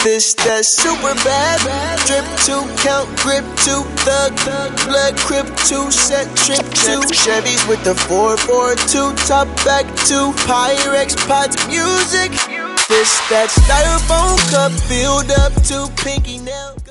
This that super bad, drip 2, count, grip 2, thug, blood, crip 2, set, trip 2, Chevys with the 442, top back 2, Pyrex, pods, music. This that styrofoam cup filled up to pinky nail.